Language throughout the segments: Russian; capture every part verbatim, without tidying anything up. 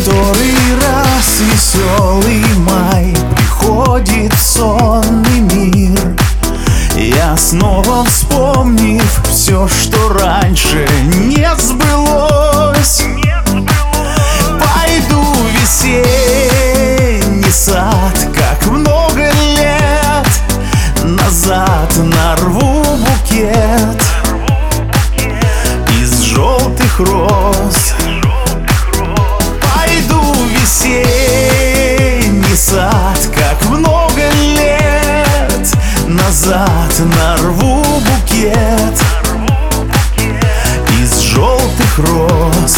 Который раз веселый май приходит в сонный мир, я снова, вспомнив все, что раньше не сбылось, пойду в весенний сад, как много лет назад, нарву букет из желтых роз. Пойду в весенний сад, как много лет назад, нарву букет из желтых роз.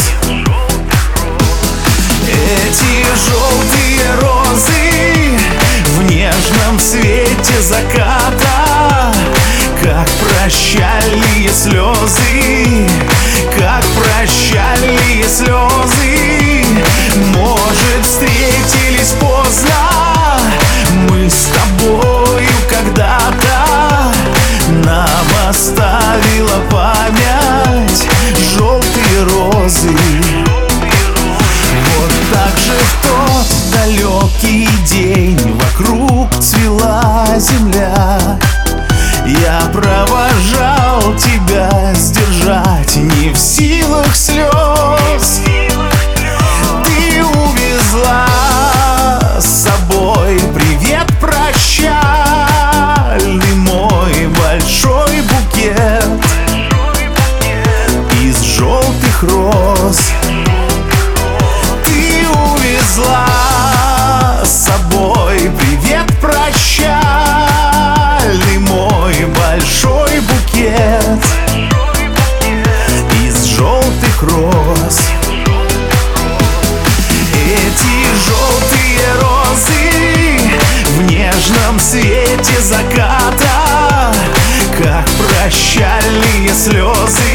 Эти желтые розы в нежном свете заката, как прощальные слезы, как прощальные слезы. Может, встретились поздно мы с тобою когда-то, нам оставила память желтые розы. Вот так же в тот далекий день вокруг цвела земля. Я провожал тебя, сдержать не в силах слез. Ты увезла с собой привет прощальный, мой большой букет из желтых роз. Ты увезла с собой привет прощальный, мой большой букет из желтых роз. Эти желтые розы в нежном свете заката, как прощальные слезы,